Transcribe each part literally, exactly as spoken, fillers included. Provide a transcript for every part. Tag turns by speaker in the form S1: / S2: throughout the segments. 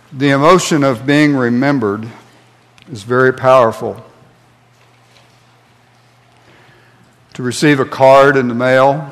S1: The emotion of being remembered is very powerful. To receive a card in the mail,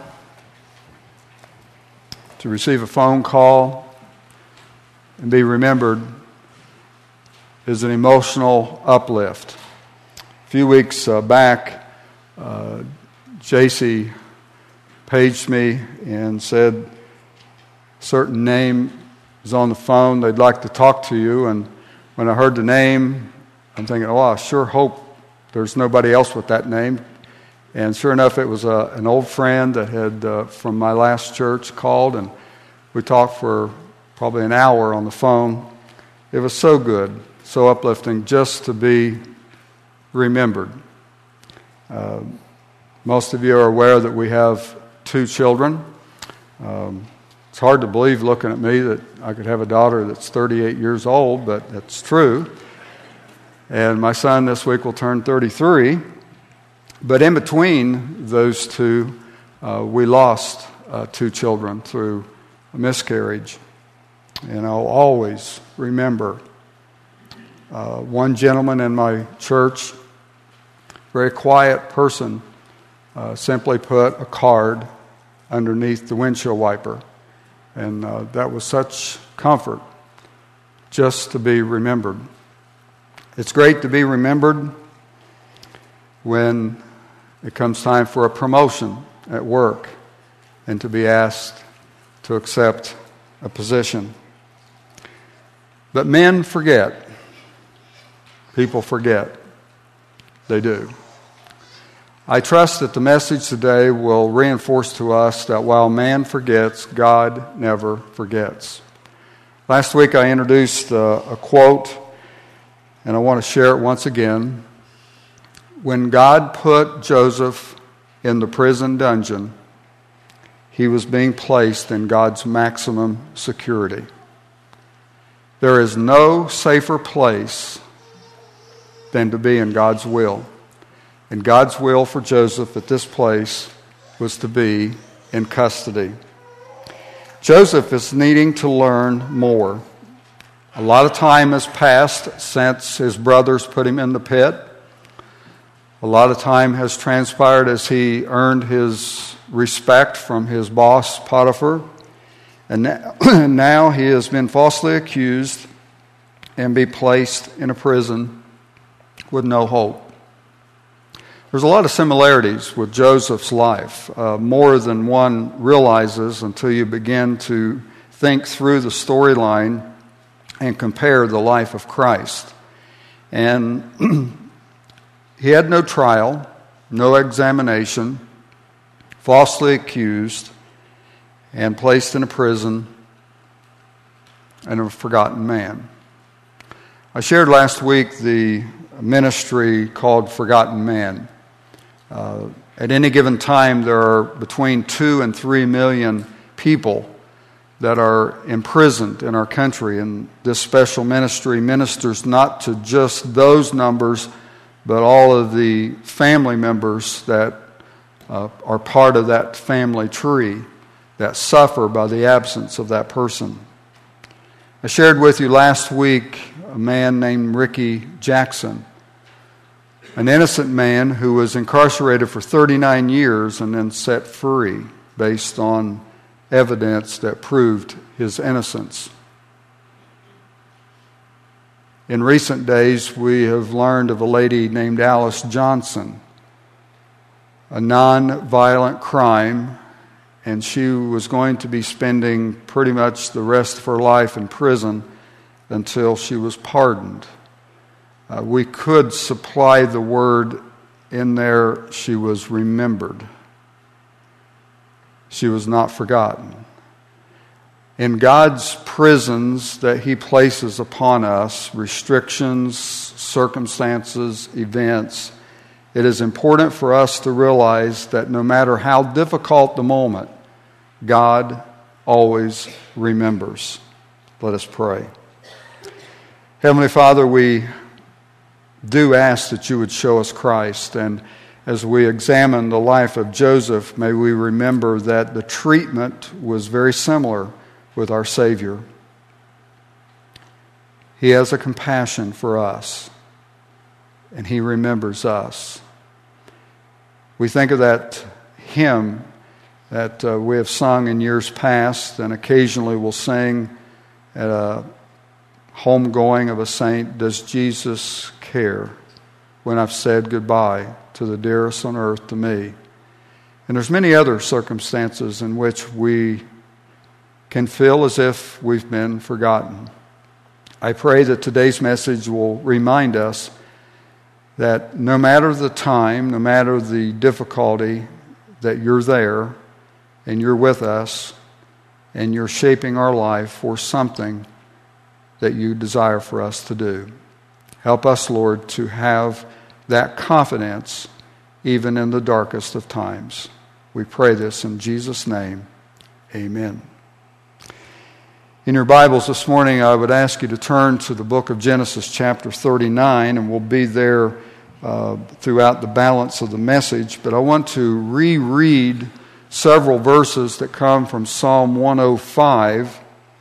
S1: to receive a phone call, and be remembered is an emotional uplift. A few weeks uh, back, uh, J C paged me and said a certain name is on the phone, they'd like to talk to you. And when I heard the name, I'm thinking, oh, I sure hope there's nobody else with that name. And sure enough, it was a, an old friend that had, uh, from my last church, called, and we talked for probably an hour on the phone. It was so good, so uplifting, just to be remembered. Uh, most of you are aware that we have two children. Um, it's hard to believe, looking at me, that I could have a daughter that's thirty-eight years old, but it's true. And my son this week will turn thirty-three. But in between those two, uh, we lost uh, two children through a miscarriage. And I'll always remember uh, one gentleman in my church, very quiet person, uh, simply put a card underneath the windshield wiper. And uh, that was such comfort just to be remembered. It's great to be remembered when it comes time for a promotion at work and to be asked to accept a position. But men forget. People forget. They do. I trust that the message today will reinforce to us that while man forgets, God never forgets. Last week I introduced a, a quote, and I want to share it once again. When God put Joseph in the prison dungeon, he was being placed in God's maximum security. There is no safer place than to be in God's will. And God's will for Joseph at this place was to be in custody. Joseph is needing to learn more. A lot of time has passed since his brothers put him in the pit. A lot of time has transpired as he earned his respect from his boss, Potiphar. And now he has been falsely accused and be placed in a prison with no hope. There's a lot of similarities with Joseph's life, uh, more than one realizes until you begin to think through the storyline and compare the life of Christ. And he had no trial, no examination, falsely accused, and placed in a prison, and a forgotten man. I shared last week the ministry called Forgotten Man. Uh, at any given time, there are between two and three million people that are imprisoned in our country, and this special ministry ministers not to just those numbers, but all of the family members that uh, are part of that family tree that suffer by the absence of that person. I shared with you last week a man named Ricky Jackson, an innocent man who was incarcerated for thirty-nine years and then set free based on evidence that proved his innocence. In recent days, we have learned of a lady named Alice Johnson, a non-violent crime, and she was going to be spending pretty much the rest of her life in prison until she was pardoned. Uh, we could supply the word in there, she was remembered. She was not forgotten. In God's prisons that He places upon us, restrictions, circumstances, events, it is important for us to realize that no matter how difficult the moment, God always remembers. Let us pray. Heavenly Father, we do ask that you would show us Christ, and as we examine the life of Joseph, may we remember that the treatment was very similar with our Savior. He has a compassion for us, and He remembers us. We think of that hymn that uh, we have sung in years past and occasionally will sing at a homegoing of a saint, "Does Jesus care when I've said goodbye to the dearest on earth to me?" And there's many other circumstances in which we can feel as if we've been forgotten. I pray that today's message will remind us that no matter the time, no matter the difficulty, that you're there and you're with us and you're shaping our life for something that you desire for us to do. Help us, Lord, to have that confidence even in the darkest of times. We pray this in Jesus' name. Amen. In your Bibles this morning, I would ask you to turn to the book of Genesis chapter thirty-nine, and we'll be there uh, throughout the balance of the message. But I want to reread several verses that come from Psalm one oh five,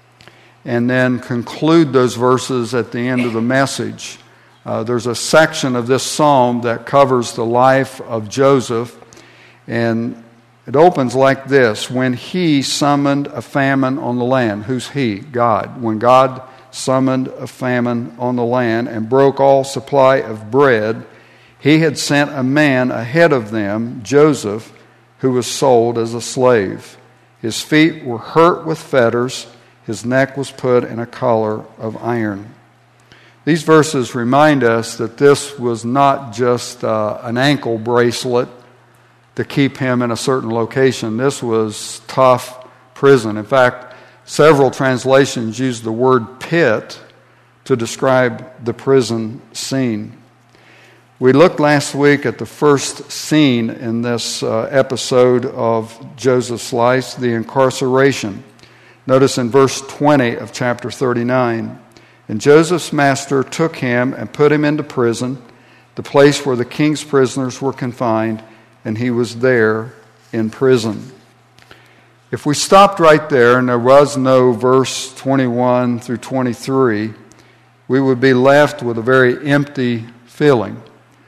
S1: and then conclude those verses at the end of the message. Uh, there's a section of this psalm that covers the life of Joseph, and it opens like this: when he summoned a famine on the land. Who's he? God. When God summoned a famine on the land and broke all supply of bread, he had sent a man ahead of them, Joseph, who was sold as a slave. His feet were hurt with fetters, his neck was put in a collar of iron. These verses remind us that this was not just uh, an ankle bracelet to keep him in a certain location. This was tough prison. In fact, several translations use the word pit to describe the prison scene. We looked last week at the first scene in this uh, episode of Joseph's life, the incarceration. Notice in verse twenty of chapter thirty-nine, "And Joseph's master took him and put him into prison, the place where the king's prisoners were confined, and he was there in prison." If we stopped right there and there was no verse twenty-one through twenty-three, we would be left with a very empty feeling.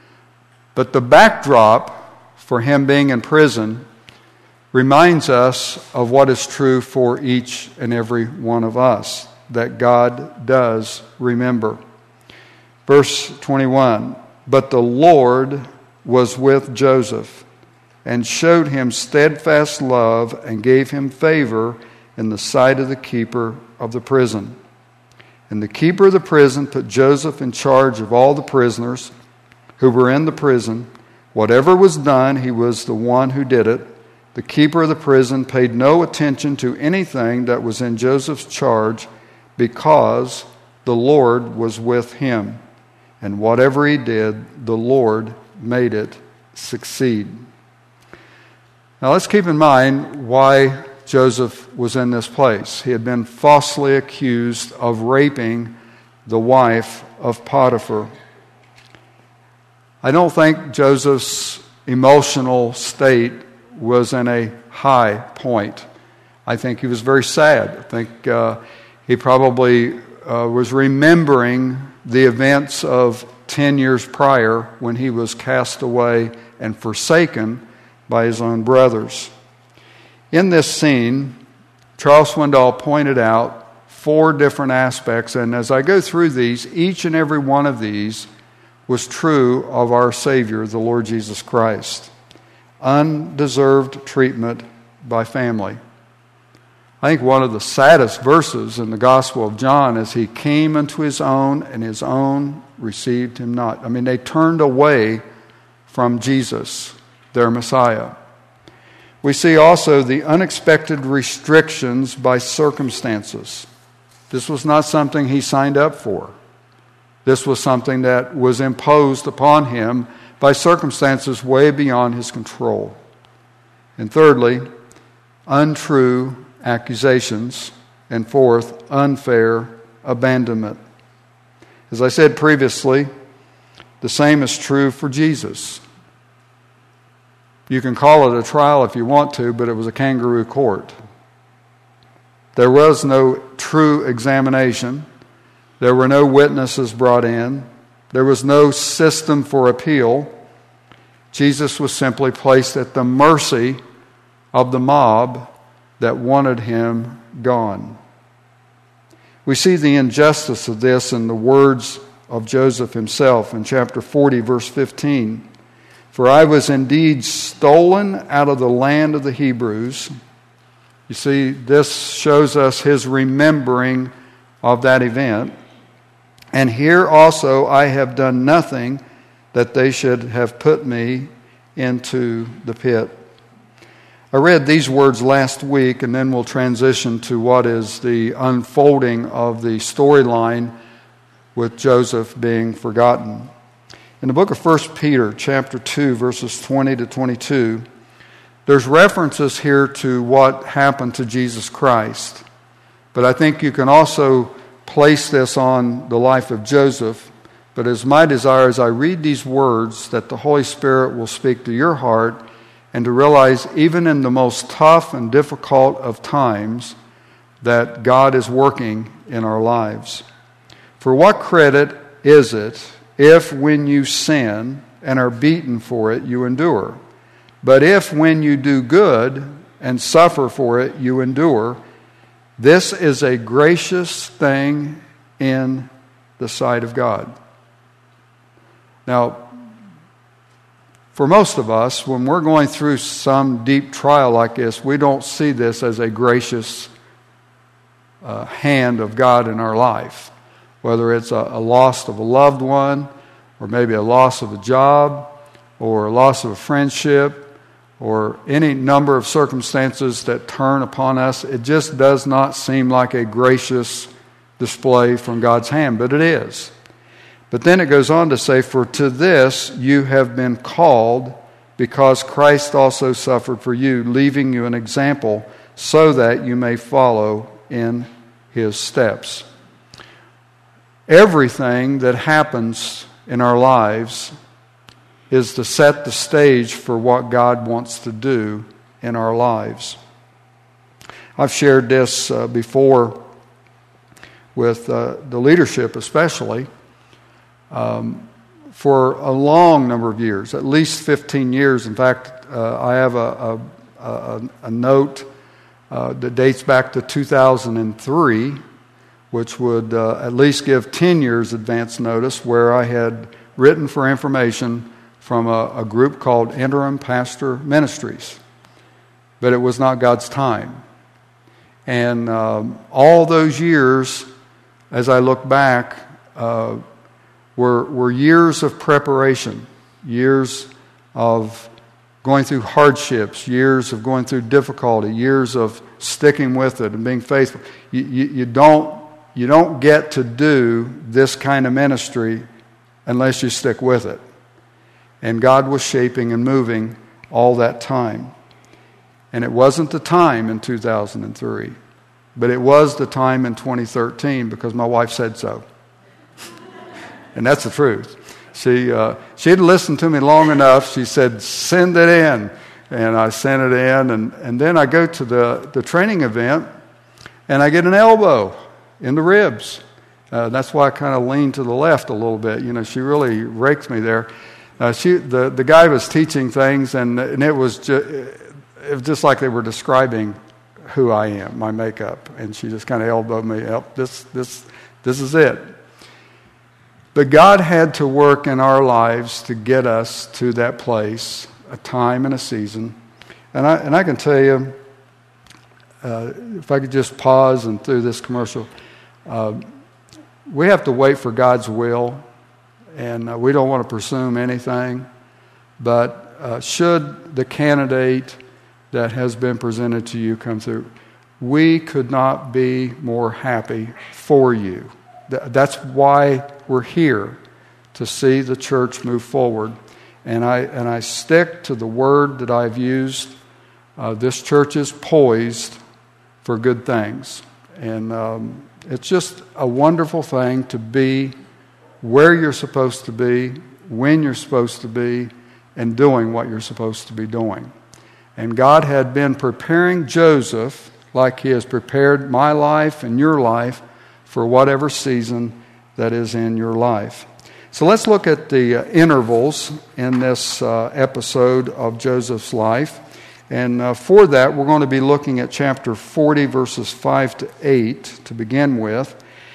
S1: But the backdrop for him being in prison reminds us of what is true for each and every one of us, that God does remember. Verse twenty-one, "But the Lord was with Joseph, and showed him steadfast love, and gave him favor in the sight of the keeper of the prison. And the keeper of the prison put Joseph in charge of all the prisoners who were in the prison. Whatever was done, he was the one who did it. The keeper of the prison paid no attention to anything that was in Joseph's charge, because the Lord was with him. And whatever he did, the Lord made it succeed." Now let's keep in mind why Joseph was in this place. He had been falsely accused of raping the wife of Potiphar. I don't think Joseph's emotional state was in a high point. I think he was very sad. I think uh, he probably uh, was remembering the events of ten years prior when he was cast away and forsaken by his own brothers. In this scene, Charles Swindoll pointed out four different aspects, and as I go through these, each and every one of these was true of our Savior, the Lord Jesus Christ. Undeserved treatment by family. I think one of the saddest verses in the Gospel of John is, "He came unto his own, and his own received him not." I mean, they turned away from Jesus, their Messiah. We see also the unexpected restrictions by circumstances. This was not something he signed up for. This was something that was imposed upon him by circumstances way beyond his control. And thirdly, untrue accusations. And fourth, unfair abandonment. As I said previously, the same is true for Jesus. You can call it a trial if you want to, but it was a kangaroo court. There was no true examination. There were no witnesses brought in. There was no system for appeal. Jesus was simply placed at the mercy of the mob that wanted him gone. We see the injustice of this in the words of Joseph himself in chapter forty, verse fifteen. For I was indeed stolen out of the land of the Hebrews. You see, this shows us his remembering of that event. And here also I have done nothing that they should have put me into the pit. I read these words last week, and then we'll transition to what is the unfolding of the storyline with Joseph being forgotten. In the book of First Peter, chapter two, verses twenty to twenty-two, there's references here to what happened to Jesus Christ. But I think you can also place this on the life of Joseph. But it's my desire as I read these words that the Holy Spirit will speak to your heart, and to realize even in the most tough and difficult of times that God is working in our lives. For what credit is it if when you sin and are beaten for it, you endure? But if when you do good and suffer for it, you endure, this is a gracious thing in the sight of God. Now, for most of us, when we're going through some deep trial like this, we don't see this as a gracious uh, hand of God in our life. Whether it's a, a loss of a loved one, or maybe a loss of a job, or a loss of a friendship, or any number of circumstances that turn upon us, it just does not seem like a gracious display from God's hand, but it is. But then it goes on to say, for to this you have been called, because Christ also suffered for you, leaving you an example, so that you may follow in his steps. Everything that happens in our lives is to set the stage for what God wants to do in our lives. I've shared this uh, before with uh, the leadership especially. Um, for a long number of years, at least fifteen years. In fact, uh, I have a, a, a, a note uh, that dates back to two thousand three, which would uh, at least give ten years advance notice, where I had written for information from a, a group called Interim Pastor Ministries. But it was not God's time. And um, all those years, as I look back, uh, Were, were years of preparation, years of going through hardships, years of going through difficulty, years of sticking with it and being faithful. You, you, you don't you don't get to do this kind of ministry unless you stick with it. And God was shaping and moving all that time. And it wasn't the time in two thousand three, but it was the time in twenty thirteen because my wife said so. And that's the truth. She uh, she had listened to me long enough. She said, send it in. And I sent it in. And, and then I go to the, the training event, and I get an elbow in the ribs. Uh, that's why I kind of lean to the left a little bit. You know, she really raked me there. Uh, she the, the guy was teaching things, and, and it was just, it was just like they were describing who I am, my makeup. And she just kind of elbowed me up. This, this, this is it. But God had to work in our lives to get us to that place, a time and a season. And I and I can tell you, uh, if I could just pause and through this commercial, uh, we have to wait for God's will, and uh, we don't want to presume anything. But uh, should the candidate that has been presented to you come through, we could not be more happy for you. That's why we're here, to see the church move forward. And I and I stick to the word that I've used. Uh, this church is poised for good things. And um, it's just a wonderful thing to be where you're supposed to be, when you're supposed to be, and doing what you're supposed to be doing. And God had been preparing Joseph like he has prepared my life and your life for whatever season that is in your life. So let's look at the uh, intervals in this uh, episode of Joseph's life. And uh, for that, we're going to be looking at chapter forty, verses five to eight to begin with.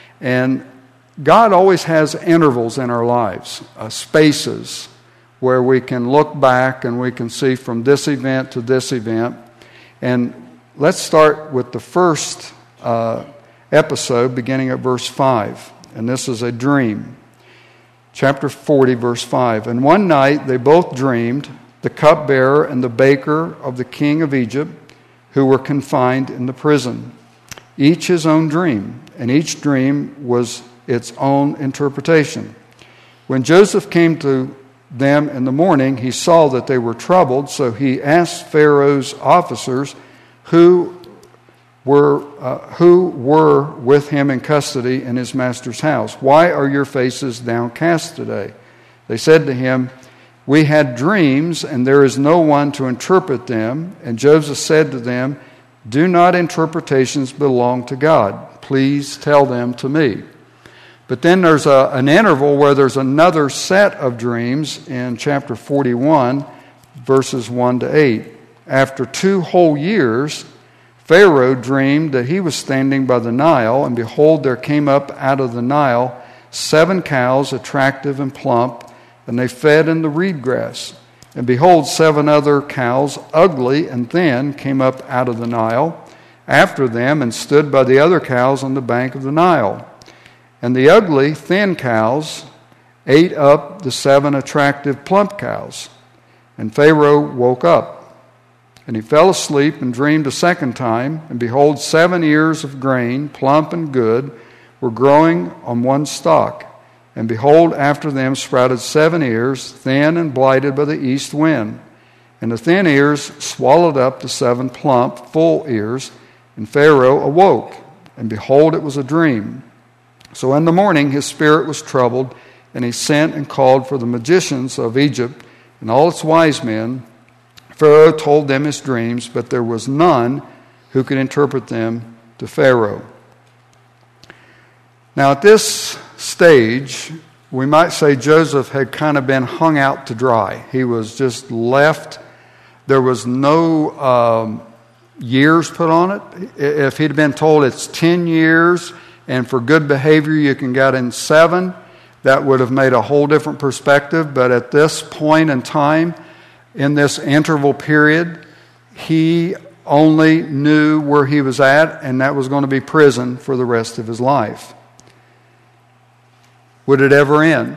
S1: And God always has intervals in our lives, uh, spaces where we can look back and we can see from this event to this event. And let's start with the first uh, episode, beginning at verse five. And this is a dream. Chapter forty, verse five. And one night they both dreamed, the cupbearer and the baker of the king of Egypt, who were confined in the prison. Each his own dream, and each dream was its own interpretation. When Joseph came to them in the morning, he saw that they were troubled, so he asked Pharaoh's officers who were uh, who were with him in custody in his master's house. Why are your faces downcast today? They said to him, we had dreams, and there is no one to interpret them. And Joseph said to them, do not interpretations belong to God? Please tell them to me. But then there's a, an interval where there's another set of dreams in chapter forty-one, verses one to eight. After two whole years, Pharaoh dreamed that he was standing by the Nile, and behold, there came up out of the Nile seven cows, attractive and plump, and they fed in the reed grass. And behold, seven other cows, ugly and thin, came up out of the Nile after them and stood by the other cows on the bank of the Nile. And the ugly, thin cows ate up the seven attractive, plump cows. And Pharaoh woke up. And he fell asleep and dreamed a second time, and behold, seven ears of grain, plump and good, were growing on one stalk. And behold, after them sprouted seven ears, thin and blighted by the east wind. And the thin ears swallowed up the seven plump, full ears. And Pharaoh awoke, and behold, it was a dream. So in the morning his spirit was troubled, and he sent and called for the magicians of Egypt and all its wise men. Pharaoh told them his dreams, but there was none who could interpret them to Pharaoh. Now at this stage, we might say Joseph had kind of been hung out to dry. He was just left. There was no um, years put on it. If he'd been told it's ten years, and for good behavior you can get in seven, that would have made a whole different perspective. But at this point in time, in this interval period, he only knew where he was at, and that was going to be prison for the rest of his life. Would it ever end?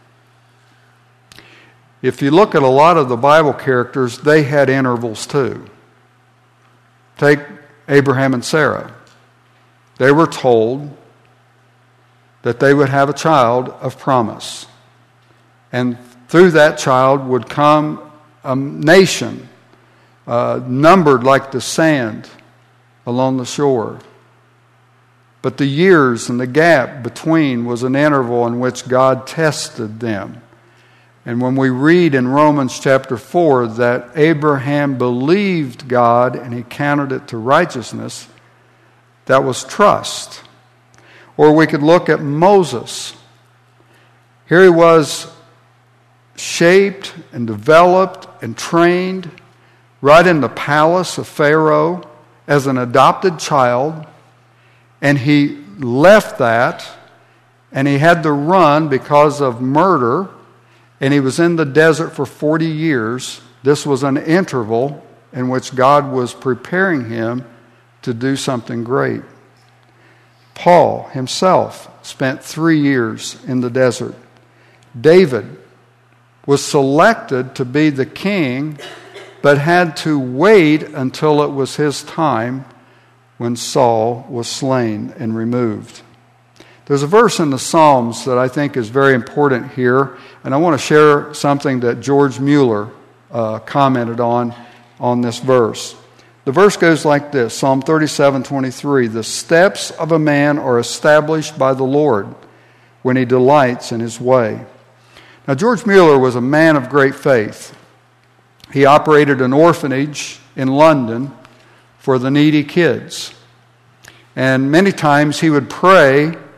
S1: If you look at a lot of the Bible characters, they had intervals too. Take Abraham and Sarah. They were told that they would have a child of promise. And through that child would come a nation uh, numbered like the sand along the shore. But the years and the gap between was an interval in which God tested them. And when we read in Romans chapter four that Abraham believed God and he counted it to righteousness, that was trust. Or we could look at Moses. Here he was shaped and developed and trained right in the palace of Pharaoh as an adopted child, and he left that, and he had to run because of murder, and he was in the desert for forty years. This was an interval in which God was preparing him to do something great. Paul himself spent three years in the desert. David was selected to be the king, but had to wait until it was his time when Saul was slain and removed. There's a verse in the Psalms that I think is very important here, and I want to share something that George Mueller uh, commented on on this verse. The verse goes like this, Psalm thirty-seven twenty-three, "The steps of a man are established by the Lord when he delights in his way." Now, George Mueller was a man of great faith. He operated an orphanage in London for the needy kids. And many times he would pray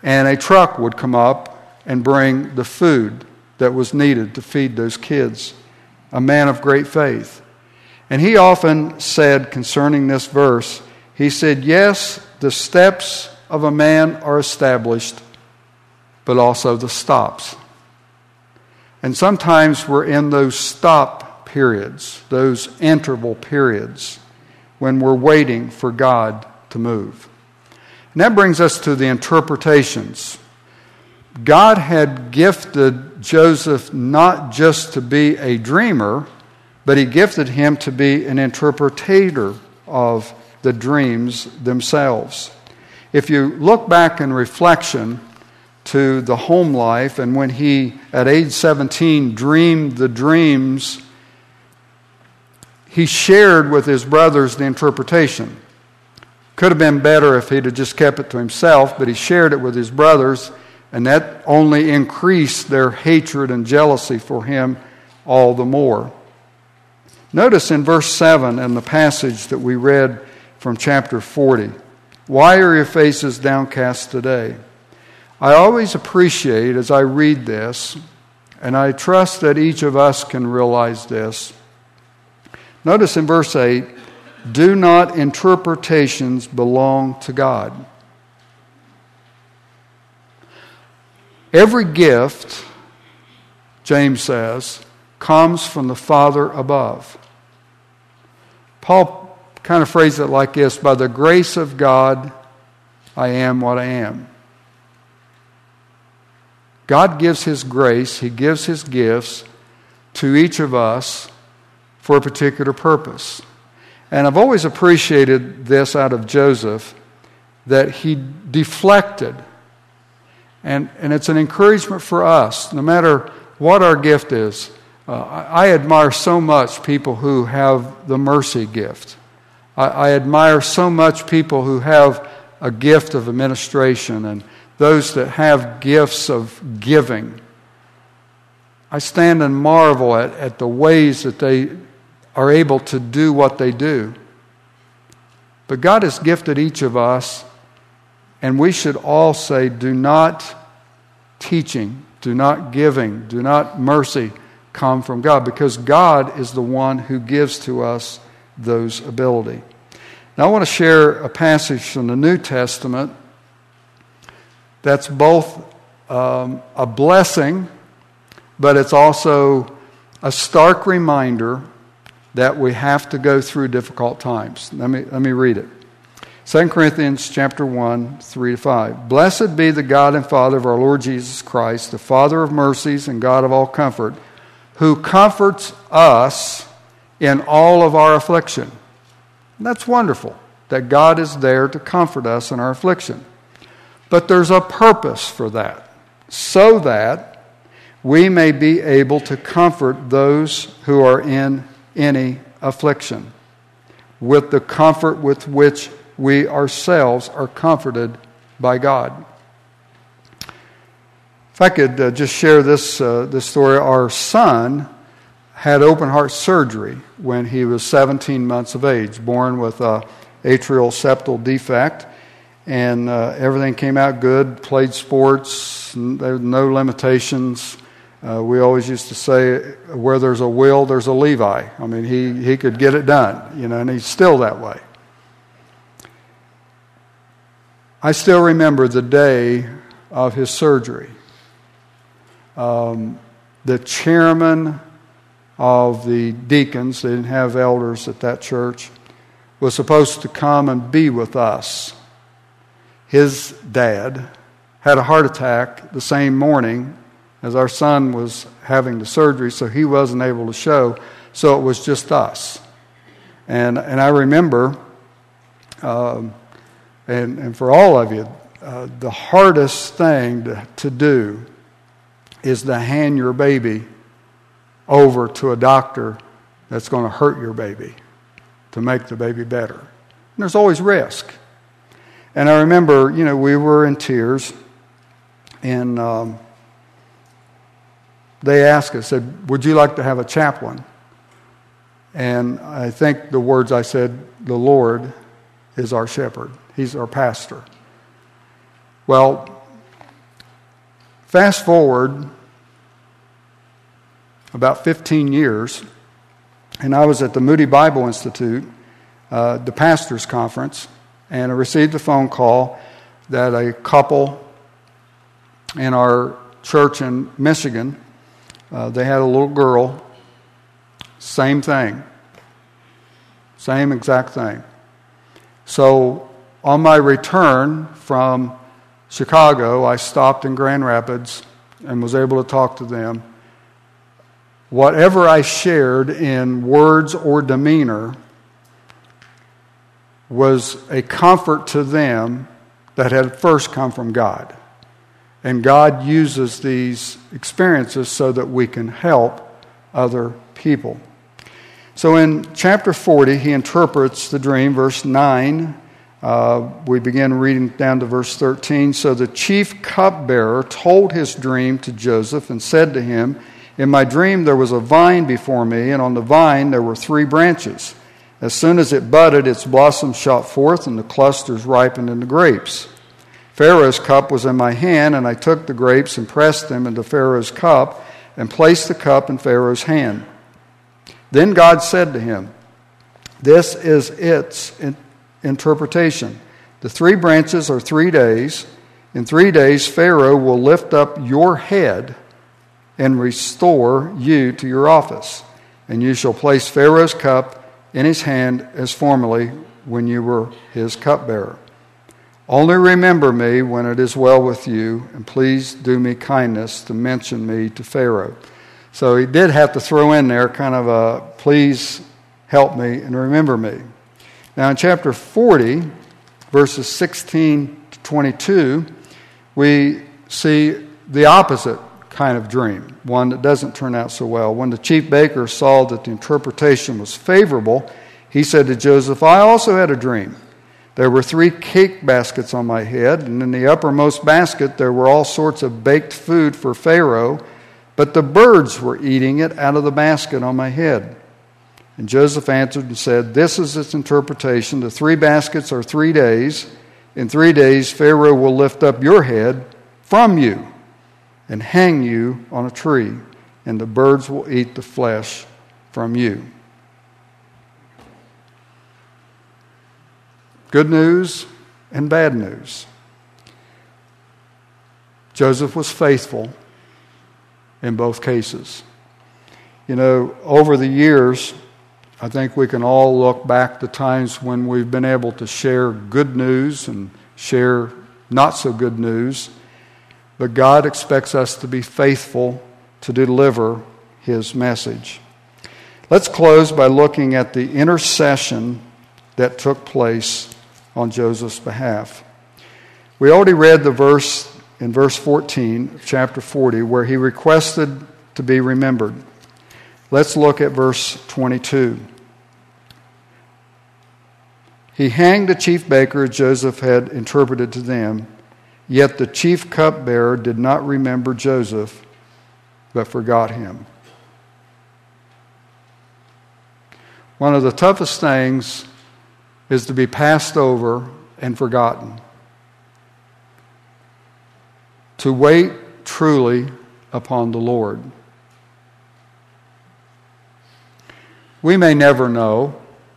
S1: and a truck would come up and bring the food that was needed to feed those kids. A man of great faith. And he often said concerning this verse, he said, yes, the steps of a man are established, but also the stops. And sometimes we're in those stop periods, those interval periods, when we're waiting for God to move. And that brings us to the interpretations. God had gifted Joseph not just to be a dreamer, but he gifted him to be an interpretator of the dreams themselves. If you look back in reflection to the home life, and when he, at age seventeen, dreamed the dreams, he shared with his brothers the interpretation. Could have been better if he'd have just kept it to himself, but he shared it with his brothers, and that only increased their hatred and jealousy for him all the more. Notice in verse seven in the passage that we read from chapter forty, why are your faces downcast today? I always appreciate as I read this, and I trust that each of us can realize this. Notice in verse eight, do not interpretations belong to God? Every gift, James says, comes from the Father above. Paul kind of phrased it like this, by the grace of God, I am what I am. God gives His grace, He gives His gifts to each of us for a particular purpose. And I've always appreciated this out of Joseph, that he deflected. And, and it's an encouragement for us, no matter what our gift is. Uh, I, I admire so much people who have the mercy gift. I, I admire so much people who have a gift of administration and those that have gifts of giving. I stand and marvel at, at the ways that they are able to do what they do. But God has gifted each of us, and we should all say, do not teaching, do not giving, do not mercy come from God, because God is the one who gives to us those ability. Now I want to share a passage from the New Testament that's both um, a blessing, but it's also a stark reminder that we have to go through difficult times. Let me let me read it. Second Corinthians chapter one, three to five. Blessed be the God and Father of our Lord Jesus Christ, the Father of mercies and God of all comfort, who comforts us in all of our affliction. And that's wonderful, that God is there to comfort us in our affliction. But there's a purpose for that, so that we may be able to comfort those who are in any affliction with the comfort with which we ourselves are comforted by God. If I could uh, just share this uh, this story. Our son had open heart surgery when he was seventeen months of age, born with a atrial septal defect, and uh, everything came out good, played sports, there were no limitations. Uh, we always used to say, where there's a will, there's a Levi. I mean, he, he could get it done, you know, and he's still that way. I still remember the day of his surgery. Um, the chairman of the deacons, they didn't have elders at that church, was supposed to come and be with us. His dad had a heart attack the same morning as our son was having the surgery, so he wasn't able to show, so it was just us. And and I remember, um, and, and for all of you, uh, the hardest thing to, to do is to hand your baby over to a doctor that's going to hurt your baby to make the baby better. And there's always risk. And I remember, you know, we were in tears, and um, they asked us, said, would you like to have a chaplain? And I think the words I said, the Lord is our shepherd. He's our pastor. Well, Fast forward about fifteen years, and I was at the Moody Bible Institute, uh, the pastor's conference, and I received a phone call that a couple in our church in Michigan, uh, they had a little girl, same thing, same exact thing. So on my return from Chicago, I stopped in Grand Rapids and was able to talk to them. Whatever I shared in words or demeanor was a comfort to them that had first come from God. And God uses these experiences so that we can help other people. So in chapter forty, he interprets the dream, verse nine. Uh, we begin reading down to verse thirteen. So the chief cupbearer told his dream to Joseph and said to him, "In my dream there was a vine before me, and on the vine there were three branches. As soon as it budded, its blossoms shot forth, and the clusters ripened into grapes. Pharaoh's cup was in my hand, and I took the grapes and pressed them into Pharaoh's cup, and placed the cup in Pharaoh's hand. Then God said to him, 'This is its interpretation. The three branches are three days. In three days Pharaoh will lift up your head and restore you to your office. And you shall place Pharaoh's cup in his hand as formerly when you were his cupbearer. Only remember me when it is well with you, and please do me kindness to mention me to Pharaoh.'" So he did have to throw in there kind of a, "Please help me and remember me." Now in chapter forty, verses sixteen to twenty-two, we see the opposite kind of dream, one that doesn't turn out so well. When the chief baker saw that the interpretation was favorable, he said to Joseph, "I also had a dream. There were three cake baskets on my head, and in the uppermost basket there were all sorts of baked food for Pharaoh, but the birds were eating it out of the basket on my head." And Joseph answered and said, "This is its interpretation. The three baskets are three days. In three days Pharaoh will lift up your head from you and hang you on a tree, and the birds will eat the flesh from you." Good news and bad news. Joseph was faithful in both cases. You know, over the years, I think we can all look back to times when we've been able to share good news and share not so good news, but God expects us to be faithful to deliver his message. Let's close by looking at the intercession that took place on Joseph's behalf. We already read the verse in verse fourteen of chapter forty where he requested to be remembered. Let's look at verse twenty-two. He hanged the chief baker as Joseph had interpreted to them, yet the chief cupbearer did not remember Joseph, but forgot him. One of the toughest things is to be passed over and forgotten. To wait truly upon the Lord. We may never know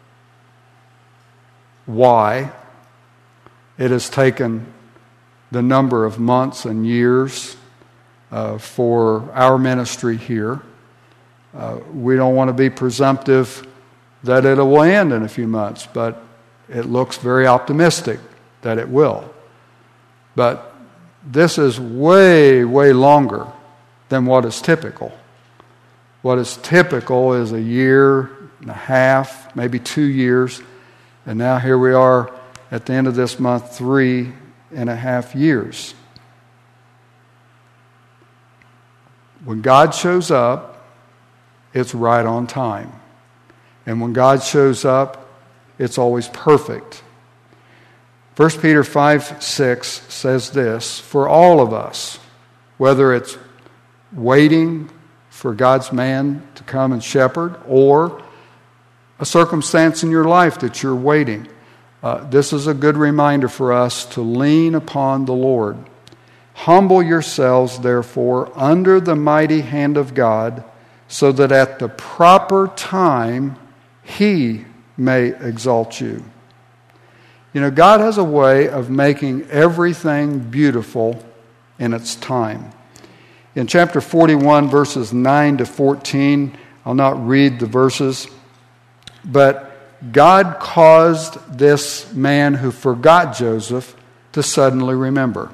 S1: why it has taken the number of months and years uh, for our ministry here. Uh, we don't want to be presumptive that it will end in a few months, but it looks very optimistic that it will. But this is way, way longer than what is typical. What is typical is a year and a half, maybe two years, and now here we are at the end of this month, three and a half years. When God shows up, it's right on time. And when God shows up, it's always perfect. First Peter five six says this, "For all of us, whether it's waiting for God's man to come and shepherd or a circumstance in your life that you're waiting, uh, this is a good reminder for us to lean upon the Lord. Humble yourselves, therefore, under the mighty hand of God, so that at the proper time He may exalt you. You know, God has a way of making everything beautiful in its time. In chapter forty-one, verses nine to fourteen, I'll not read the verses, but God caused this man who forgot Joseph to suddenly remember.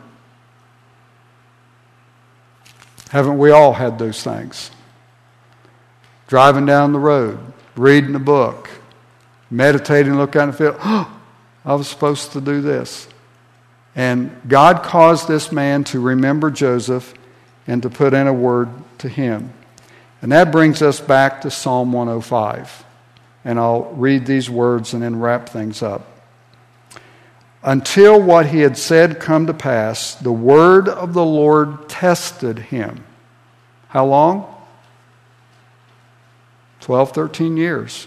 S1: Haven't we all had those things? Driving down the road, reading a book, meditating, look out and feel, oh, I was supposed to do this. And God caused this man to remember Joseph and to put in a word to him. And that brings us back to Psalm one oh five. And I'll read these words and then wrap things up. Until what he had said come to pass, the word of the Lord tested him. How long? twelve, thirteen years.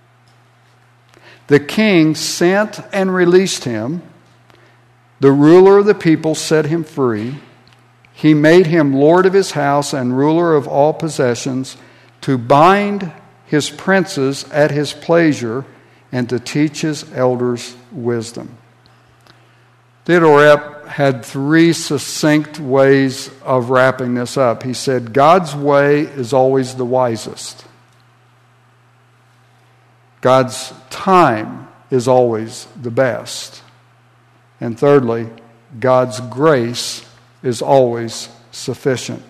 S1: The king sent and released him. The ruler of the people set him free. He made him lord of his house and ruler of all possessions, to bind his princes at his pleasure and to teach his elders wisdom. Theodore Epp had three succinct ways of wrapping this up. He said, God's way is always the wisest. God's time is always the best. And thirdly, God's grace is always sufficient.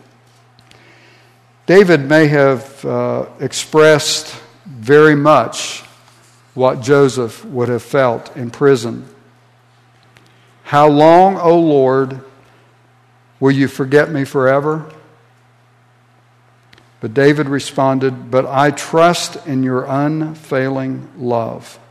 S1: David may have uh, expressed very much what Joseph would have felt in prison. How long, O Lord, will you forget me forever? But David responded, but I trust in your unfailing love.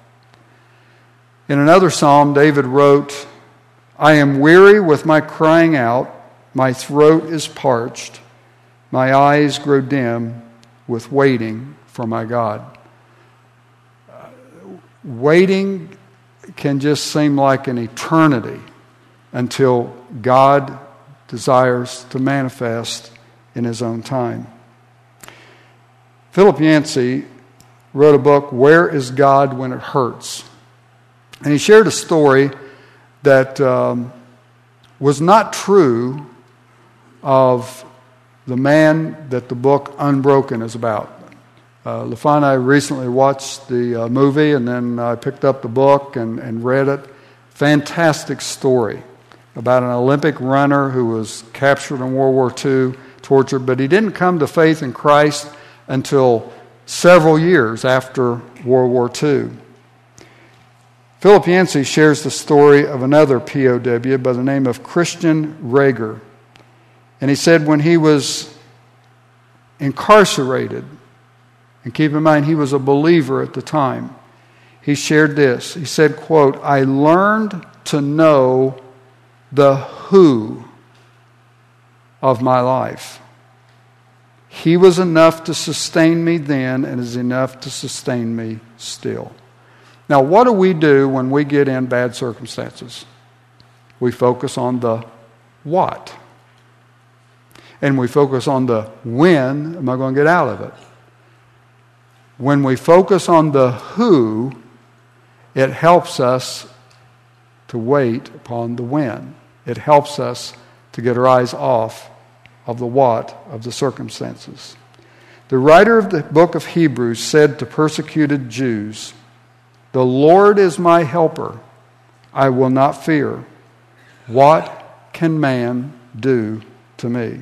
S1: In another psalm, David wrote, I am weary with my crying out, my throat is parched, my eyes grow dim with waiting for my God. Uh, waiting can just seem like an eternity until God desires to manifest in His own time. Philip Yancey wrote a book, Where is God When It Hurts? And he shared a story that um, was not true of the man that the book Unbroken is about. Uh, LaFon and I recently watched the uh, movie, and then I picked up the book and, and read it. Fantastic story about an Olympic runner who was captured in World War Two, tortured, but he didn't come to faith in Christ until several years after World War Two. Philip Yancey shares the story of another P O W by the name of Christian Rager. And he said when he was incarcerated, and keep in mind he was a believer at the time, he shared this. He said, quote, I learned to know the who of my life. He was enough to sustain me then and is enough to sustain me still. Now, what do we do when we get in bad circumstances? We focus on the what. And we focus on the when am I going to get out of it. When we focus on the who, it helps us to wait upon the when. It helps us to get our eyes off of the what of the circumstances. The writer of the book of Hebrews said to persecuted Jews, the Lord is my helper. I will not fear. What can man do to me?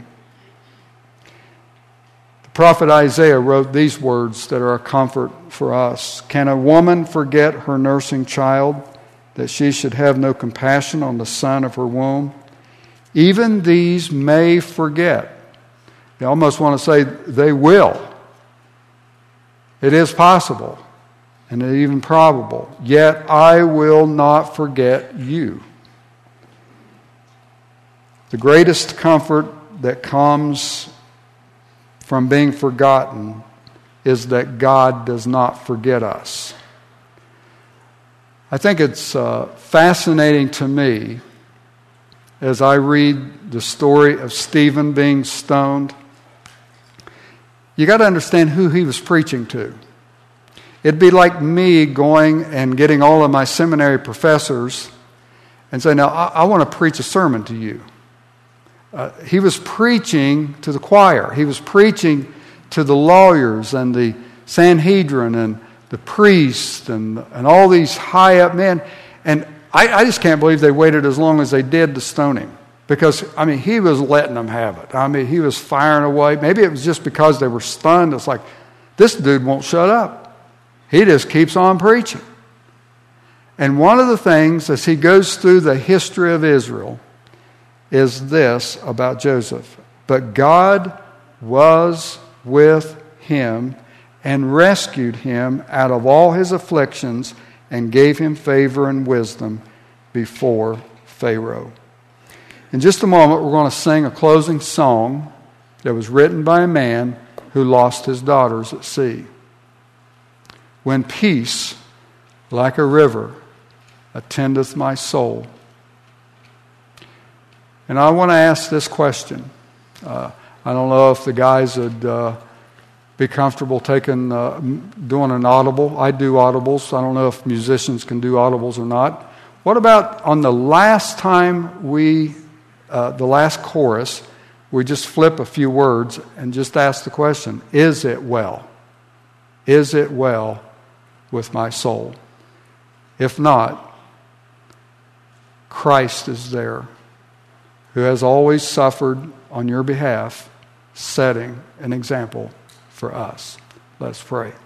S1: The prophet Isaiah wrote these words that are a comfort for us. Can a woman forget her nursing child, that she should have no compassion on the son of her womb? Even these may forget. You almost want to say they will. It is possible. And even probable. Yet I will not forget you. The greatest comfort that comes from being forgotten is that God does not forget us. I think it's uh, fascinating to me as I read the story of Stephen being stoned. You got to understand who he was preaching to. It'd be like me going and getting all of my seminary professors and saying, now, I, I want to preach a sermon to you. Uh, he was preaching to the choir. He was preaching to the lawyers and the Sanhedrin and the priests and, and all these high-up men. And I, I just can't believe they waited as long as they did to stone him. Because, I mean, he was letting them have it. I mean, he was firing away. Maybe it was just because they were stunned. It's like, this dude won't shut up. He just keeps on preaching. And one of the things, as he goes through the history of Israel, is this about Joseph. But God was with him and rescued him out of all his afflictions and gave him favor and wisdom before Pharaoh. In just a moment, we're going to sing a closing song that was written by a man who lost his daughters at sea. When peace, like a river, attendeth my soul. And I want to ask this question. Uh, I don't know if the guys would uh, be comfortable taking, uh, doing an audible. I do audibles. I don't know if musicians can do audibles or not. What about on the last time we, uh, the last chorus, we just flip a few words and just ask the question, is it well? Is it well with my soul? If not, Christ is there, who has always suffered on your behalf, setting an example for us. Let's pray.